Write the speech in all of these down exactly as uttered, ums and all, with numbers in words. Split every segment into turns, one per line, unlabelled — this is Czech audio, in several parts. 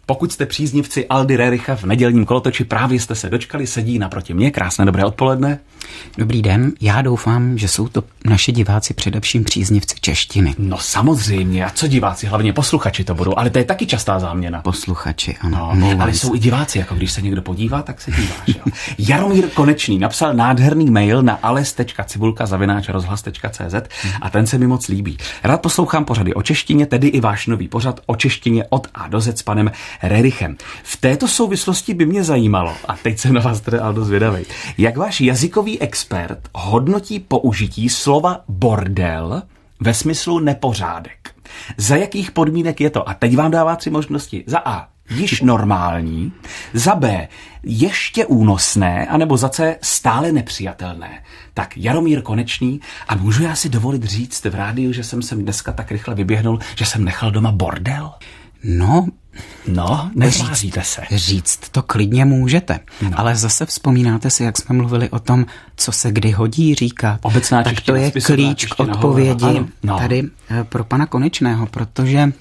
Pokud jste příznivci Aldy Rericha v nedělním kolotoči, právě jste se dočkali, sedí naproti mě. Krásné dobré odpoledne.
Dobrý den, já doufám, že jsou to naši diváci především příznivci češtiny.
No samozřejmě, a co diváci, hlavně posluchači to budou, ale to je taky častá záměna.
Posluchači, ano.
No, ale jsou i diváci, jako když se někdo podívá, tak se díváš. Jo. Jaromír Konečný napsal nádherný mail na ales tečka cibulka zavináč rozhlas tečka cé zet a ten se mi moc líbí. Rád poslouchám pořady o češtině, tedy i váš nový pořad o češtině od A do Z s panem Rerichem. V této souvislosti by mě zajímalo, a teď jsem na vás tedy Aldo zvědavej, jak váš jazykový expert hodnotí použití slova bordel ve smyslu nepořádek. Za jakých podmínek je to? A teď vám dává tři možnosti. Za A, již normální, za B, ještě únosné, anebo za C, stále nepřijatelné. Tak Jaromír Konečný, a můžu já si dovolit říct v rádiu, že jsem sem dneska tak rychle vyběhnul, že jsem nechal doma bordel?
No,
no, netváříte se.
Říct to klidně můžete,
no.
Ale zase vzpomínáte si, jak jsme mluvili o tom, co se kdy hodí říkat.
Obecná
tak
čeština,
to je klíč k odpovědi no. tady pro pana Konečného, protože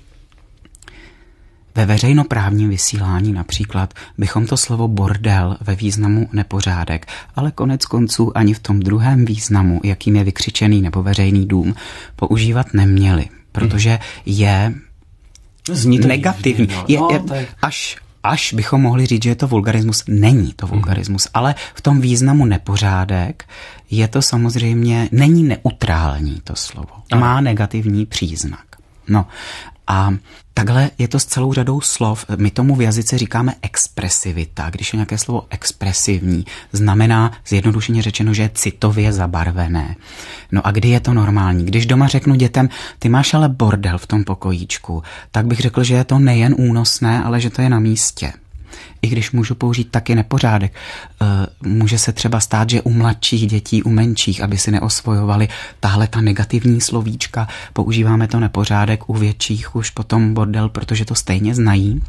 ve veřejnoprávním vysílání například bychom to slovo bordel ve významu nepořádek, ale konec konců ani v tom druhém významu, jakým je vykřičený nebo veřejný dům, používat neměli, protože je
Zní to
negativní.
No,
je, je,
je...
až, až bychom mohli říct, že je to vulgarismus, není to vulgarismus, mm. ale v tom významu nepořádek je to samozřejmě, není neutrální to slovo. Aha. Má negativní příznak. No a takhle je to s celou řadou slov. My tomu v jazyce říkáme expresivita. Když je nějaké slovo expresivní, znamená zjednodušeně řečeno, že je citově zabarvené. No a kdy je to normální? Když doma řeknu dětem, ty máš ale bordel v tom pokojíčku, tak bych řekl, že je to nejen únosné, ale že to je na místě. I když můžu použít taky nepořádek. Může se třeba stát, že u mladších dětí, u menších, aby si neosvojovali tahle ta negativní slovíčka, používáme to nepořádek, u větších už potom bordel, protože to stejně znají.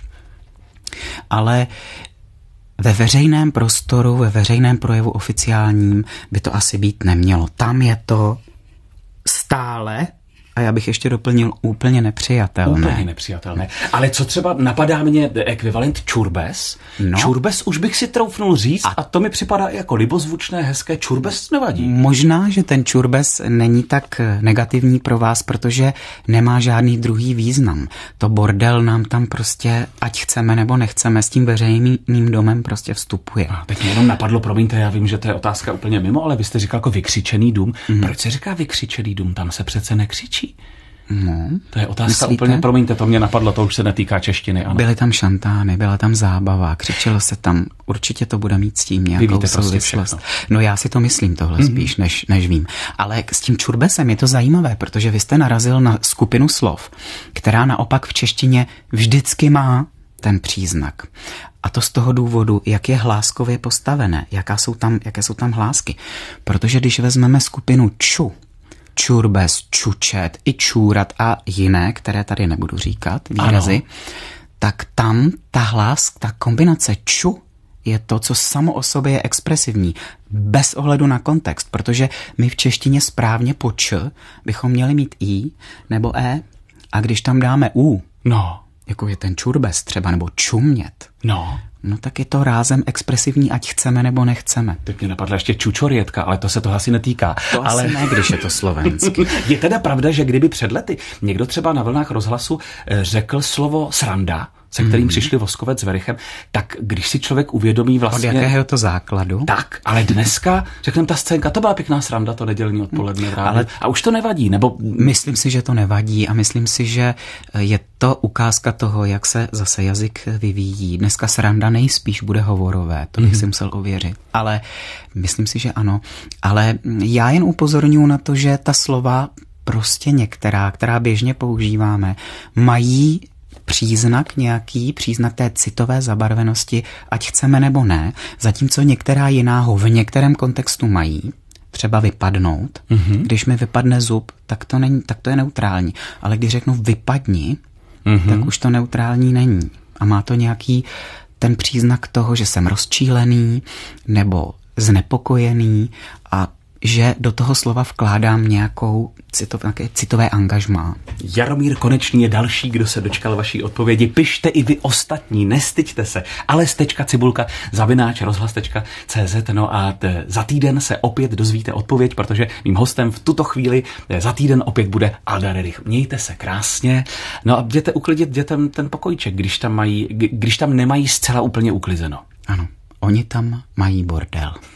Ale ve veřejném prostoru, ve veřejném projevu oficiálním by to asi být nemělo. Tam je to stále, a já bych ještě doplnil, úplně nepřijatelné.
Úplně nepřijatelné. Ale co třeba napadá mě ekvivalent čurbes? No. Čurbes už bych si troufnul říct a, a to mi připadá jako libozvučné, hezké. Čurbes nevadí.
Možná, že ten čurbes není tak negativní pro vás, protože nemá žádný druhý význam. To bordel nám tam prostě, ať chceme nebo nechceme, s tím veřejným domem prostě vstupuje.
A teď mě jenom napadlo, promiňte, já vím, že to je otázka úplně mimo, ale vy jste říkal jako vykřičený dům. Mm. Proč se říká vykřičený dům? Tam se přece nekřičí.
No,
to je otázka myslíte? Úplně, promiňte, to mě napadlo, to už se netýká češtiny. Ano.
Byly tam šantány, byla tam zábava, křičelo se tam, určitě to bude mít s tím nějakou souvislost. Prostě no já si to myslím tohle mm-hmm. spíš, než, než vím. Ale s tím čurbesem je to zajímavé, protože vy jste narazil na skupinu slov, která naopak v češtině vždycky má ten příznak. A to z toho důvodu, jak je hláskově postavené, jaká jsou tam, jaké jsou tam hlásky. Protože když vezmeme skupinu ču, čurbes, čučet, i čůrat a jiné, které tady nebudu říkat, výrazy, ano. Tak tam ta hlas, ta kombinace ču je to, co samo o sobě je expresivní, bez ohledu na kontext, protože my v češtině správně po č bychom měli mít i nebo e, a když tam dáme u,
no,
jako je ten čurbes třeba, nebo čumět,
no,
no tak je to rázem expresivní, ať chceme nebo nechceme.
Teď mě napadla ještě čučorětka, ale to se toho asi netýká.
To
ale
asi ne, když je to slovenský.
Je teda pravda, že kdyby před lety někdo třeba na vlnách rozhlasu řekl slovo sranda, se kterým mm. přišli Voskovec s Werichem, tak když si člověk uvědomí vlastně...
Od jakého to základu?
Tak, ale dneska, řekneme, ta scénka, to byla pěkná sranda, to nedělní odpoledne v rádiu. Ale a už to nevadí, nebo...
Myslím si, že to nevadí a myslím si, že je to ukázka toho, jak se zase jazyk vyvíjí. Dneska sranda nejspíš bude hovorové, to bych mm. si musel ověřit. Ale myslím si, že ano. Ale já jen upozorňuji na to, že ta slova prostě některá, která běžně používáme, mají příznak nějaký, příznak té citové zabarvenosti, ať chceme nebo ne, zatímco některá jiná ho v některém kontextu mají, třeba vypadnout. Mm-hmm. Když mi vypadne zub, tak to, není, tak to je neutrální. Ale když řeknu vypadni, mm-hmm. tak už to neutrální není. A má to nějaký ten příznak toho, že jsem rozčílený nebo znepokojený a že do toho slova vkládám nějakou citov, nějaké citové angažmá.
Jaromír Konečný je další, kdo se dočkal vaší odpovědi. Pište i vy ostatní, nestyďte se. aleš.cibulka zavináč rozhlas.cz. No a t- za týden se opět dozvíte odpověď, protože mým hostem v tuto chvíli za týden opět bude Alda Rerich. Mějte se krásně. No a jděte uklidit dětem ten pokojíček, když tam mají, když tam nemají zcela úplně uklizeno.
Ano, oni tam mají bordel.